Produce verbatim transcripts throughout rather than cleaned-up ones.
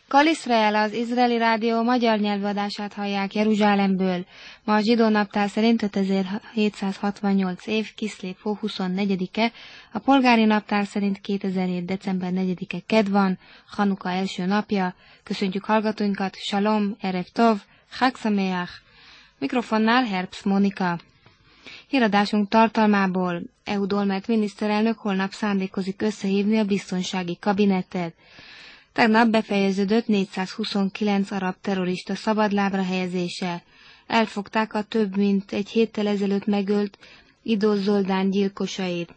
Kol Israel, az izraeli rádió magyar nyelvű adását hallják Jeruzsálemből. Ma a zsidó naptár szerint ötezer-hétszázhatvannyolc év, Kiszlév hó huszonnegyedike, a polgári naptár szerint kétezer-hét. december negyedike kedd van, Hanuka első napja. Köszöntjük hallgatóinkat, Shalom, Erev Tov, Chag Sameach. Mikrofonnál Herbst Mónika. Híradásunk tartalmából: Ehud Olmert miniszterelnök holnap szándékozik összehívni a biztonsági kabinettet. Tegnap befejeződött négyszázhuszonkilenc arab terrorista szabadlábra helyezése. Elfogták a több mint egy héttel ezelőtt megölt Ido Zoldán gyilkosait.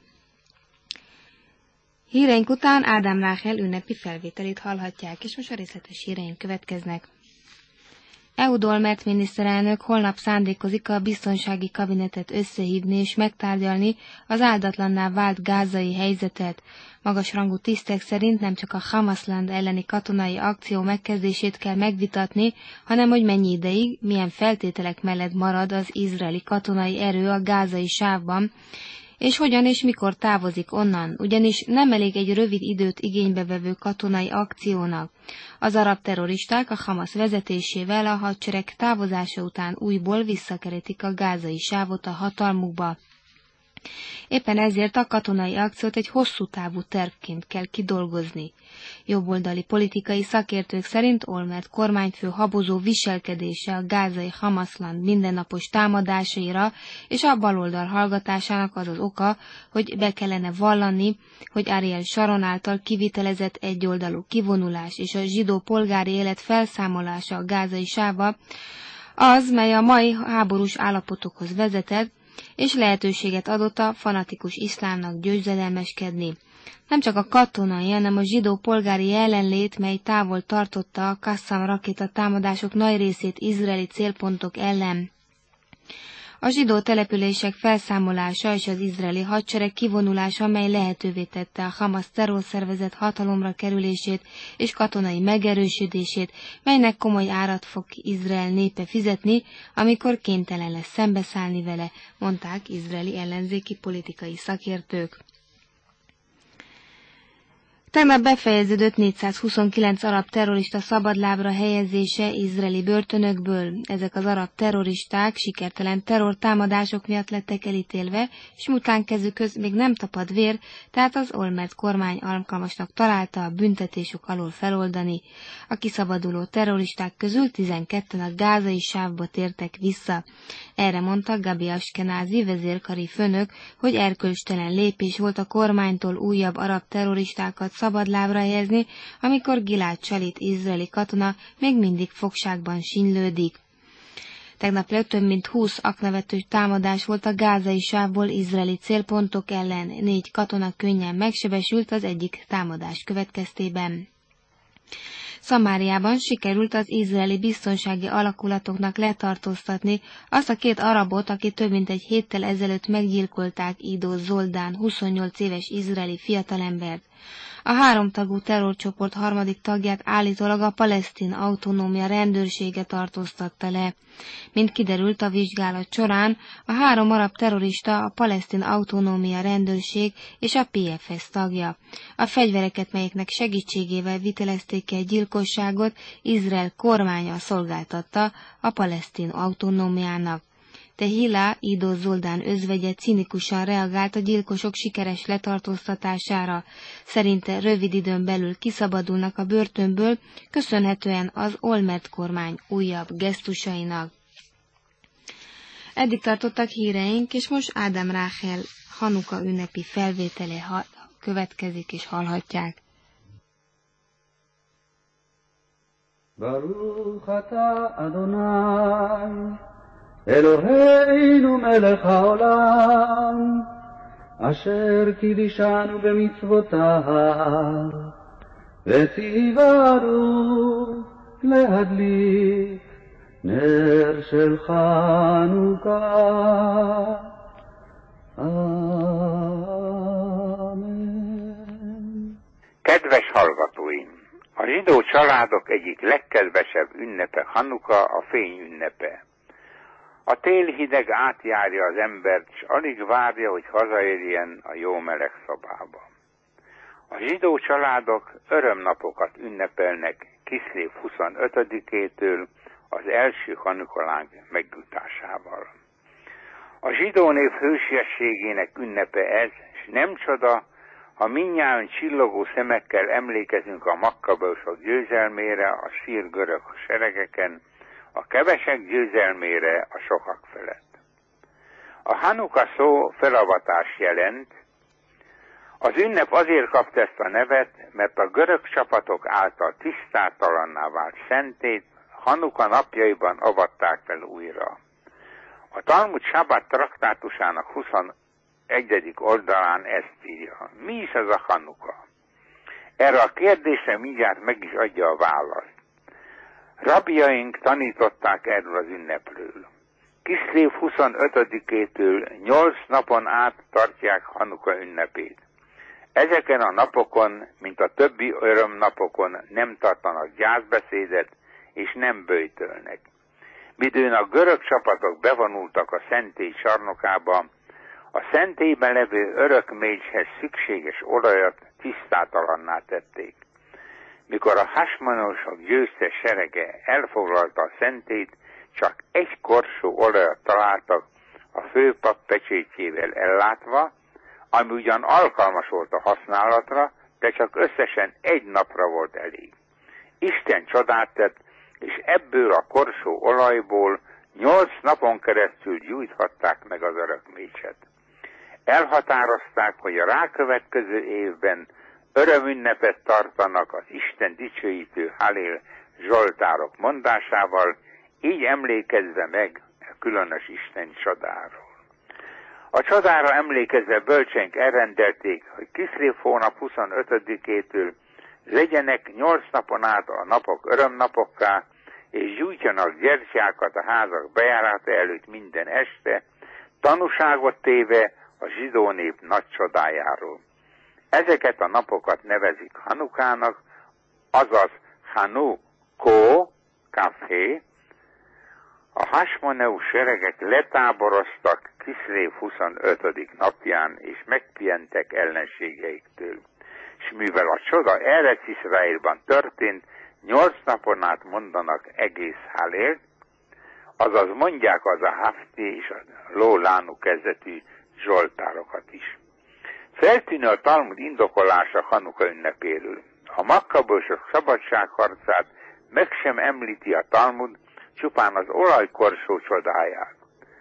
Híreink után Ádám Ráhel ünnepi felvételét hallhatják, és most a részletes híreink következnek. Ehud Olmert miniszterelnök holnap szándékozik a biztonsági kabinetet összehívni és megtárgyalni az áldatlanná vált gázai helyzetet. Magasrangú tisztek szerint nem csak a Hamasland elleni katonai akció megkezdését kell megvitatni, hanem hogy mennyi ideig, milyen feltételek mellett marad az izraeli katonai erő a gázai sávban, és hogyan és mikor távozik onnan, ugyanis nem elég egy rövid időt igénybe vevő katonai akciónak. Az arab terroristák a Hamas vezetésével a hadsereg távozása után újból visszakerítik a gázai sávot a hatalmukba. Éppen ezért a katonai akciót egy hosszú távú tervként kell kidolgozni. Jobboldali politikai szakértők szerint Olmert kormányfő habozó viselkedése a gázai Hamasland mindennapos támadásaira és a baloldal hallgatásának az az oka, hogy be kellene vallani, hogy Ariel Sharon által kivitelezett egyoldalú kivonulás és a zsidó polgári élet felszámolása a gázai sávba az, mely a mai háborús állapotokhoz vezetett, és lehetőséget adott a fanatikus iszlámnak győzedelmeskedni. Nem csak a katonai, hanem a zsidó polgári jelenlét, mely távol tartotta a Qassam rakéta támadások nagy részét izraeli célpontok ellen. A zsidó települések felszámolása és az izraeli hadsereg kivonulása, mely lehetővé tette a Hamas terrorszervezet hatalomra kerülését és katonai megerősödését, melynek komoly árat fog Izrael népe fizetni, amikor kénytelen lesz szembeszállni vele, mondták izraeli ellenzéki politikai szakértők. Tegnap befejeződött négyszázhuszonkilenc arab terrorista szabadlábra helyezése izraeli börtönökből. Ezek az arab terroristák sikertelen terrortámadások miatt lettek elítélve, és miután kezükhöz még nem tapad vér, tehát az Olmert kormány alkalmasnak találta a büntetésük alól feloldani. A kiszabaduló terroristák közül tizenketten a gázai sávba tértek vissza. Erre mondta Gabi Ashkenazi vezérkari főnök, hogy erkölcstelen lépés volt a kormánytól újabb arab terroristákat szabadlábra helyezni, amikor Gilad Shalit izraeli katona még mindig fogságban sínylődik. Tegnap le több mint húsz aknavetős támadás volt a gázai sávból izraeli célpontok ellen, négy katona könnyen megsebesült az egyik támadás következtében. Szamáriában sikerült az izraeli biztonsági alakulatoknak letartóztatni azt a két arabot, aki több mint egy héttel ezelőtt meggyilkolták Ido Zoldán huszonnyolc éves izraeli fiatalembert. A háromtagú terrorcsoport harmadik tagját állítólag a palesztin autonómia rendőrsége tartóztatta le. Mint kiderült a vizsgálat során, a három arab terrorista a palesztin autonómia rendőrség és a pé ef es tagja. A fegyvereket, melyeknek segítségével vitelezték el gyilkosságot, Izrael kormánya szolgáltatta a palesztin autonómiának. Tehila, Ido Zoldán özvegye cinikusan reagált a gyilkosok sikeres letartóztatására. Szerinte rövid időn belül kiszabadulnak a börtönből, köszönhetően az Olmert kormány újabb gesztusainak. Eddig tartottak híreink, és most Ádám Ráhel Hanuka ünnepi felvétele ha- következik, és hallhatják. Baruch ata Adonai Eloheinu melech haolam, asher kidishanu b'mitzvotav, v'tzivanu lehadlik ner shel Chanukah. Amen. Kedves hallgatóim! A zsidó családok egyik legkedvesebb ünnepe Hanuka, a fény ünnepe. A télhideg átjárja az embert, s alig várja, hogy hazaérjen a jó meleg szobába. A zsidó családok örömnapokat ünnepelnek Kiszlév huszonötödikétől az első Hanuka meggyújtásával. A zsidó név hősiességének ünnepe ez, és nem csoda, ha mindnyájan csillogó szemekkel emlékezünk a makkabeusok győzelmére a sír görög seregeken, a kevesek győzelmére a sokak felett. A Hanuka szó felavatást jelent. Az ünnep azért kapta ezt a nevet, mert a görög csapatok által tisztátalanná vált szentét Hanuka napjaiban avatták fel újra. A Talmud Sabbat traktátusának huszonegyedik oldalán ezt írja. Mi is ez a Hanuka? Erre a kérdésre mindjárt meg is adja a választ. Rabjaink tanították erről az ünnepről. Kiszlév huszonötödikétől nyolc napon át tartják Hanuka ünnepét. Ezeken a napokon, mint a többi örömnapokon nem tartanak gyászbeszédet és nem böjtölnek. Midőn a görög csapatok bevonultak a szentély csarnokába, a szentélyben levő örökmécshez szükséges olajat tisztátalanná tették. Mikor a hasmonosok győztes serege elfoglalta a szentélyt, csak egy korsó olajat találtak a főpap pecsétjével ellátva, ami ugyan alkalmas volt a használatra, de csak összesen egy napra volt elég. Isten csodát tett, és ebből a korsó olajból nyolc napon keresztül gyújthatták meg az örökmécset. Elhatározták, hogy a rákövetkező évben örömünnepet tartanak az Isten dicsőítő Hallél zsoltárok mondásával, így emlékezve meg a különös Isten csodáról. A csodára emlékezve bölcsenk elrendelték, hogy Kiszlév hónap huszonötödikétől legyenek nyolc napon át a napok örömnapokká, és gyújtjanak gyertyákat a házak bejárata előtt minden este, tanúságot téve a zsidó nép nagy csodájáról. Ezeket a napokat nevezik Hanukának, azaz Hanukó, kafé. A hasmoneus seregek letáboroztak Kiszlév huszonötödik napján, és megpihentek ellenségeiktől. És mivel a csoda Erec Iszraélban történt, nyolc napon át mondanak egész Hallélt, azaz mondják az a Hafti és a Lólánu kezdetű zsoltárokat is. Feltűnő a Talmud indokolása Hanuka ünnepéről. A makkabósok szabadságharcát meg sem említi a Talmud, csupán az olajkorsó csodáját.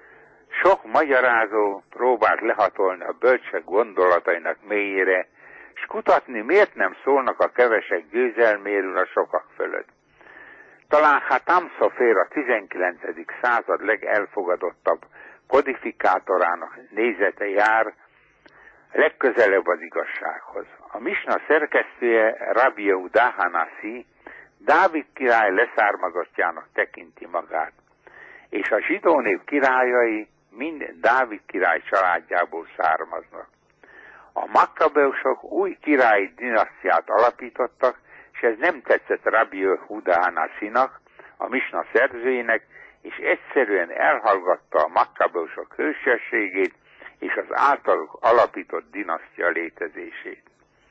Sok magyarázó próbált lehatolni a bölcsek gondolatainak mélyére, s kutatni, miért nem szólnak a kevesek győzelméről a sokak fölött. Talán Hatam Szofer a tizenkilencedik század legelfogadottabb kodifikátorának nézete jár legközelebb az igazsághoz. A misna szerkesztője Rabbi Yehuda Hanassi Dávid király leszármazottjának tekinti magát, és a zsidó nép királyai mind Dávid király családjából származnak. A makkabeusok új királyi dinasztiát alapítottak, és ez nem tetszett Rabbi Yehuda Hanassinak, a misna szerzőjének, és egyszerűen elhallgatta a makkabeusok hősiességét és az általuk alapított dinasztia létezését.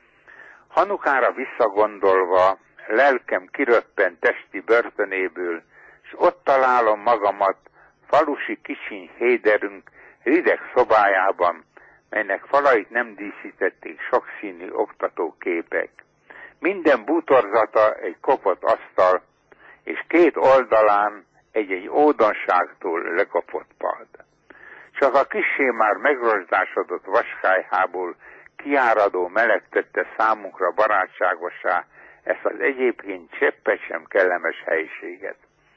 Hanukára visszagondolva, lelkem kiröppen testi börtönéből, s ott találom magamat falusi kicsiny héderünk rideg szobájában, melynek falait nem díszítették sokszínű oktatóképek. Minden bútorzata egy kopott asztal, és két oldalán egy-egy ódonságtól lekopott pad. Csak a kissé már megrosdásodott vaskályhából kiáradó meleg tette számunkra barátságossá ezt az egyébként cseppet sem kellemes helyiséget.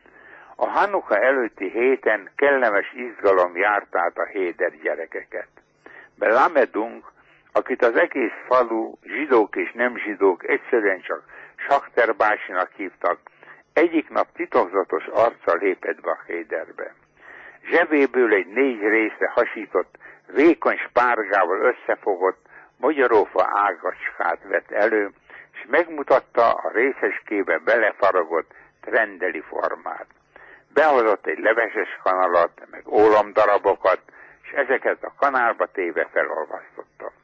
A Hanuka előtti héten kellemes izgalom járt át a héder gyerekeket. Belamedunk, akit az egész falu, zsidók és nem zsidók egyszerűen csak Sakterbásinak hívtak, egyik nap titokzatos arccal lépett be a héderbe. Zsebéből egy négy részre hasított, vékony spárgával összefogott, magyarófa ágacskát vett elő, és megmutatta a részecskébe belefaragott trendeli formát. Behozott egy leveses kanalat, meg ólomdarabokat, és ezeket a kanálba téve felolvasztotta.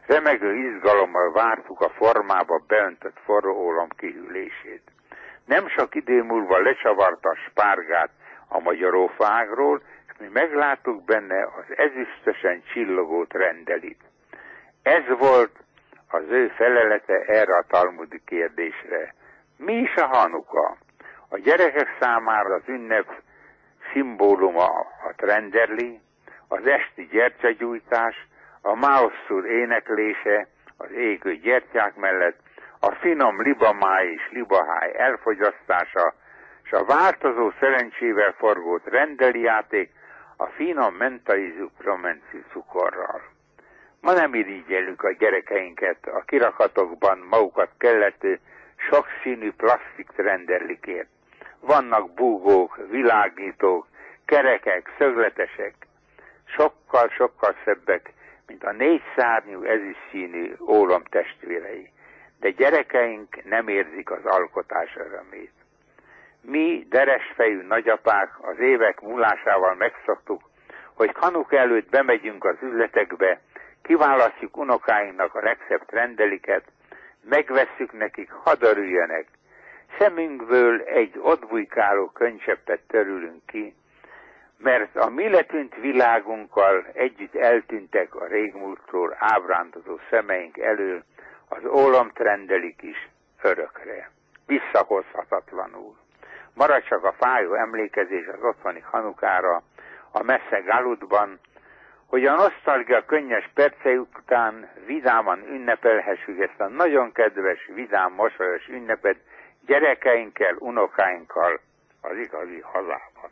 Remegő izgalommal vártuk a formába beöntött forró ólom kihűlését. Nem sok idő múlva lecsavarta a spárgát a magyarófágról, és mi megláttuk benne az ezüstösen csillogó rendelit. Ez volt az ő felelete erre a talmudi kérdésre. Mi is a Hanuka? A gyerekek számára az ünnep szimbóluma a trenderli, az esti gyertyagyújtás, a máosszúr éneklése az égő gyertyák mellett, a finom libamáj és libaháj elfogyasztása, és a változó szerencsével forgó rendeli játék a finom mentalizú promenci cukorral. Ma nem irigyeljük a gyerekeinket a kirakatokban magukat kellető sokszínű plastik renderlikért. Vannak búgók, világítók, kerekek, szögletesek, sokkal-sokkal szebbek, mint a négyszárnyú ezüstszínű ólom testvérei. De gyerekeink nem érzik az alkotás örömét. Mi, deresfejű nagyapák, az évek múlásával megszoktuk, hogy Hanuka előtt bemegyünk az üzletekbe, kiválasztjuk unokáinknak a legszebb rendeliket, megvesszük nekik, hadd örüljenek. Szemünkből egy ott bujkáló könycseppet törülünk ki, mert a mi letűnt világunkkal együtt eltűntek a régmúltról ábrándozó szemeink elől az ólomtrendelik is örökre, visszahozhatatlanul. Marad csak a fájó emlékezés az otthoni Hanukára, a messze Galutban, hogy a nosztalgia könnyes percei után vidáman ünnepelhessük ezt a nagyon kedves, vidám, mosolyos ünnepet gyerekeinkkel, unokáinkkal az igazi hazában.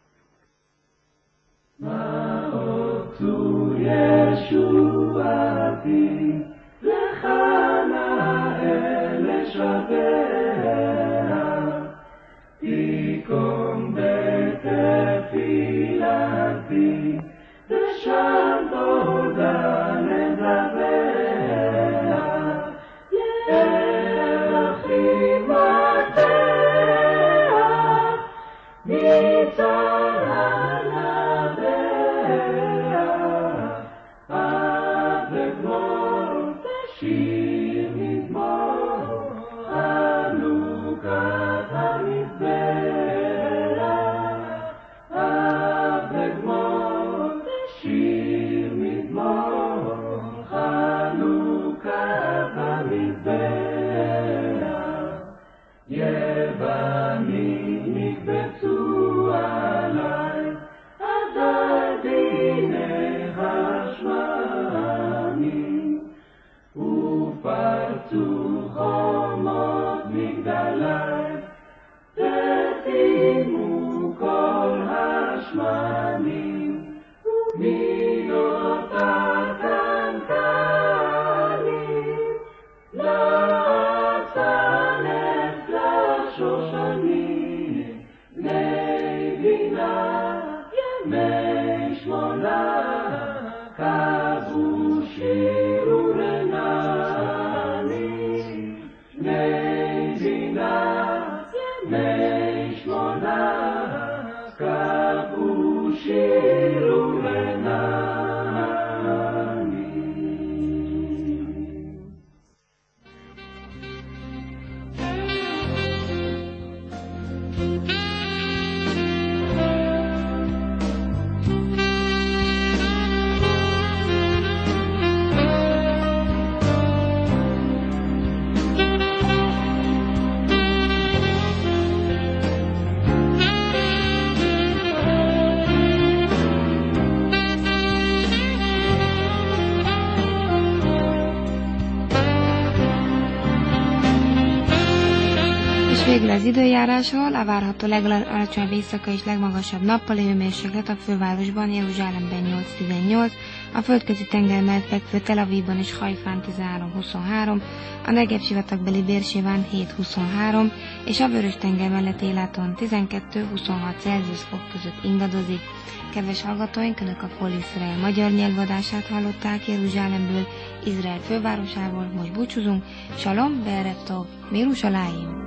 Végül az időjárásról: a várható legalacsonyabb éjszakai és legmagasabb nappali hőmérséklet a fővárosban, Jeruzsálemben nyolc tizennyolc, a földközi tenger mellett fekvő Tel Avivban és Hajfán tizenhárom huszonhárom, a Negev sivatagbeli Bérsében hét huszonhárom, és a Vörös-tenger mellett Éláton tizenkettő huszonhat Celsius fok között ingadozik. Kedves hallgatóink, Önök a Kol Izrael magyar nyelvadását hallották Jeruzsálemből, Izrael fővárosából. Most búcsúzunk. Shalom, Be'erev Tov, Mirushalayim.